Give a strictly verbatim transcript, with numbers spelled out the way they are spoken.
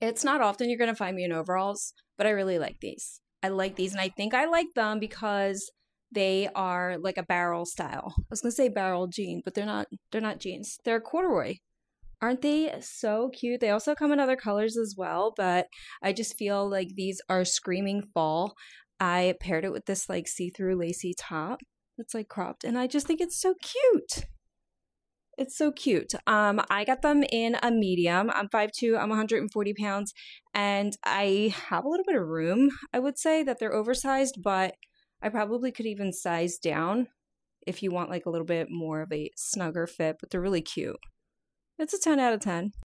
It's not often you're going to find me in overalls, but I really like these. I like these, and I think I like them because they are like a barrel style. I was going to say barrel jean, but they're not they're not jeans. They're corduroy. Aren't they so cute? They also come in other colors as well, but I just feel like these are screaming fall. I paired it with this like see-through lacy top that's like cropped, and I just think it's so cute. It's so cute. Um, I got them in a medium. I'm five two, I'm one hundred forty pounds, and I have a little bit of room. I would say that they're oversized, but I probably could even size down if you want like a little bit more of a snugger fit, but they're really cute. It's a ten out of ten.